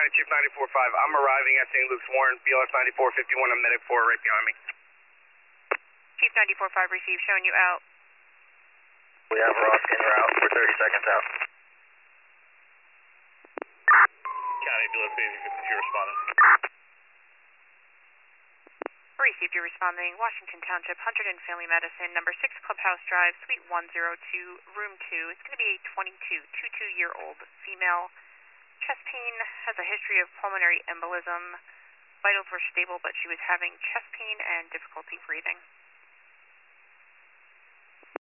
Chief 94-5. I'm arriving at St. Luke's Warren, BLS 9451. I'm medic 4 right behind me. Chief 94-5 received, showing you out. We have Ross en route. We're 30 seconds out. County BLS 52 responding. Received, you're responding. Washington Township, 100 and Family Medicine, number 6 Clubhouse Drive, Suite 102, Room 2. It's going to be a 22-year-old female. Chest pain, has a history of pulmonary embolism. Vitals were stable, but she was having chest pain and difficulty breathing.